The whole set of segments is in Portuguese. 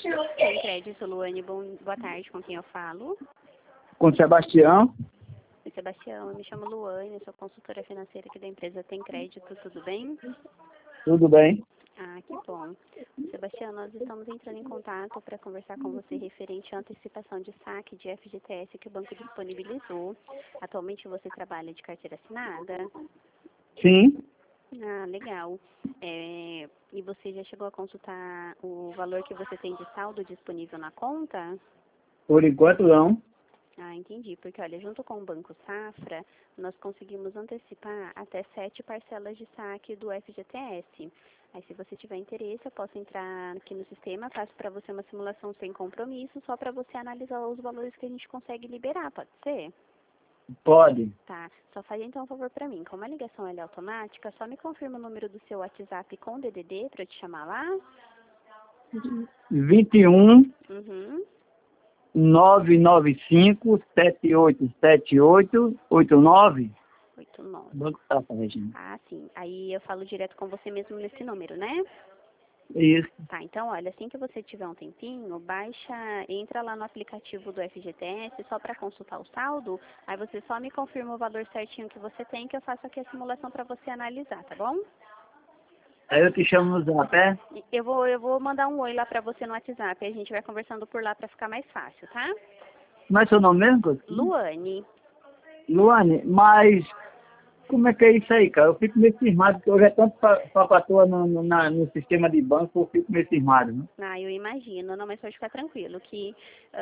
Tem crédito, Luane. Boa tarde, com quem eu falo? Com o Sebastião. Oi, Sebastião, eu me chamo Luane, sou consultora financeira aqui da empresa Tem Crédito, tudo bem? Tudo bem? Ah, que bom. Sebastião, nós estamos entrando em contato para conversar com você referente à antecipação de saque de FGTS que o banco disponibilizou. Atualmente você trabalha de carteira assinada? Sim. Ah, legal. E você já chegou a consultar o valor que você tem de saldo disponível na conta? Por enquanto não. Ah, entendi. Porque, olha, junto com o Banco Safra, nós conseguimos antecipar até 7 parcelas de saque do FGTS. Aí, se você tiver interesse, eu posso entrar aqui no sistema, faço para você uma simulação sem compromisso, só para você analisar os valores que a gente consegue liberar, pode ser? Pode. Tá. Só faz então um favor para mim. Como a ligação ela é automática, só me confirma o número do seu WhatsApp com DDD para eu te chamar lá. 21 Uhum. 995 7878 89. 89. Banco Safra, Regina. Ah, sim. Aí eu falo direto com você mesmo nesse número, né? Isso. Tá, então, olha, assim que você tiver um tempinho, entra lá no aplicativo do FGTS só para consultar o saldo, aí você só me confirma o valor certinho que você tem, que eu faço aqui a simulação para você analisar, tá bom? Aí eu te chamo no zap, é? Eu vou mandar um oi lá para você no WhatsApp, a gente vai conversando por lá para ficar mais fácil, tá? Como é seu nome mesmo? Luane. Luane, mas como é que é isso aí, cara? Eu fico meio cismado, porque hoje é tanto papatua no sistema de banco, eu fico meio cismado, né? Ah, eu imagino. Não, mas pode ficar tranquilo, que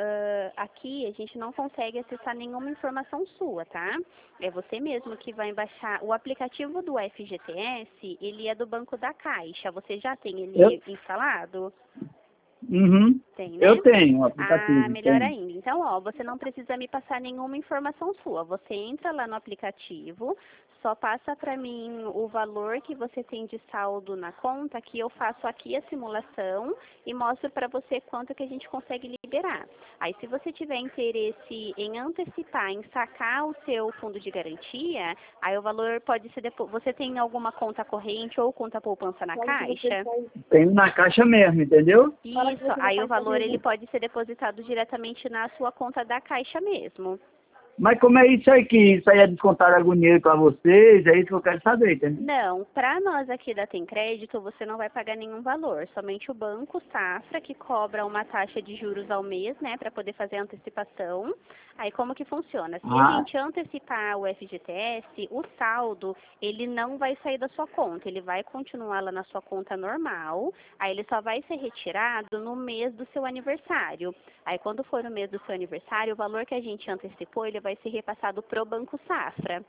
aqui a gente não consegue acessar nenhuma informação sua, tá? É você mesmo que vai baixar. O aplicativo do FGTS, ele é do Banco da Caixa. Você já tem ele instalado? Uhum. Tem, né? Eu tenho um Ah, aplicativo, melhor tenho. ainda. Então, ó, você não precisa me passar nenhuma informação sua. Você entra lá no aplicativo, só passa para mim o valor que você tem de saldo na conta, que eu faço aqui a simulação e mostro para você quanto que a gente consegue liberar. Aí, se você tiver interesse em antecipar, em sacar o seu fundo de garantia, aí o valor pode ser depois. Você tem alguma conta corrente ou conta poupança na Caixa? Tenho na Caixa mesmo, entendeu? Isso, aí o valor ele pode ser depositado diretamente na sua conta da Caixa mesmo. Mas como é isso aí, que isso aí é descontar algum dinheiro para vocês, é isso que eu quero saber, entendeu? Não, para nós aqui da Tem Crédito, você não vai pagar nenhum valor. Somente o Banco Safra, que cobra uma taxa de juros ao mês, né, para poder fazer a antecipação. Aí como que funciona? Se a Ah, gente antecipar o FGTS, o saldo, ele não vai sair da sua conta, ele vai continuar lá na sua conta normal, aí ele só vai ser retirado no mês do seu aniversário. Aí quando for no mês do seu aniversário, o valor que a gente antecipou, ele vai ser repassado pro Banco Safra.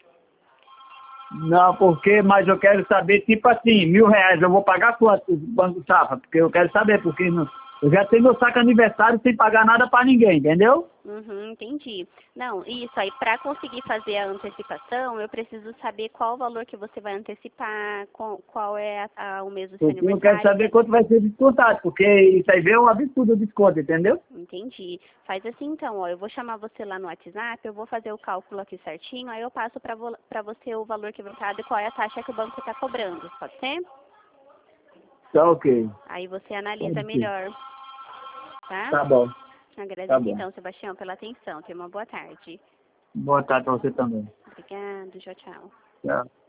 não, mas eu quero saber, tipo assim, R$ 1.000, eu vou pagar quanto o Banco Safra? Porque eu quero saber, porque eu já tenho meu saco aniversário sem pagar nada para ninguém, entendeu? Uhum, entendi. Não, isso aí, para conseguir fazer a antecipação, eu preciso saber qual o valor que você vai antecipar, qual é o mês do seu Porque eu quero aniversário. saber quanto vai ser descontado, porque isso aí vê um absurdo o desconto, entendeu? Entendi. Faz assim então, ó, eu vou chamar você lá no WhatsApp, eu vou fazer o cálculo aqui certinho, aí eu passo para você o valor que vai estar e qual é a taxa que o banco está cobrando, pode ser? Tá ok. Aí você analisa Pode ser. melhor, tá? Tá bom, tá Agradeço bom. então, Sebastião, pela atenção. Tenha uma boa tarde. Boa tarde para você também. Obrigado, tchau, tchau. Tchau.